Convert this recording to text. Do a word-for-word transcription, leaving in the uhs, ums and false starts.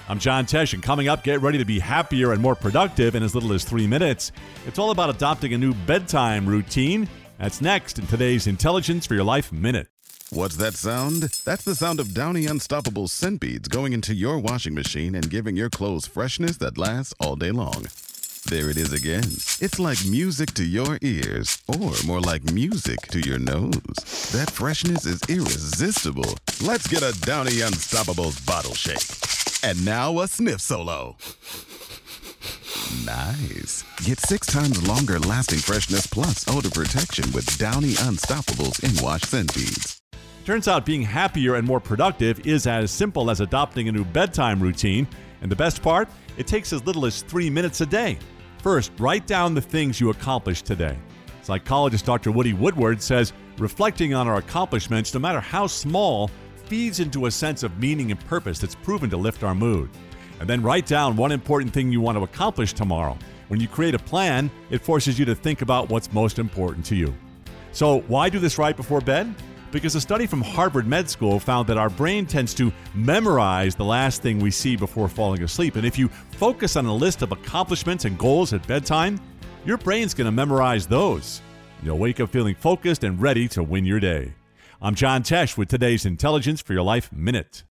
I'm John Tesh, and coming up, get ready to be happier and more productive in as little as three minutes. It's all about adopting a new bedtime routine. That's next in today's Intelligence for Your Life Minute. What's that sound? That's the sound of Downy Unstoppable scent beads going into your washing machine and giving your clothes freshness that lasts all day long. There it is again. It's like music to your ears, or more like music to your nose. That freshness is irresistible. Let's get a Downy Unstoppables bottle shake. And now a sniff solo. Nice. Get six times longer lasting freshness plus odor protection with Downy Unstoppables in-wash scent beads. Turns out being happier and more productive is as simple as adopting a new bedtime routine. And the best part? It takes as little as three minutes a day. First, write down the things you accomplished today. Psychologist Doctor Woody Woodward says reflecting on our accomplishments, no matter how small, feeds into a sense of meaning and purpose that's proven to lift our mood. And then write down one important thing you want to accomplish tomorrow. When you create a plan, it forces you to think about what's most important to you. So why do this right before bed? Because a study from Harvard Med School found that our brain tends to memorize the last thing we see before falling asleep. And if you focus on a list of accomplishments and goals at bedtime, your brain's going to memorize those. You'll wake up feeling focused and ready to win your day. I'm John Tesh with today's Intelligence for Your Life Minute.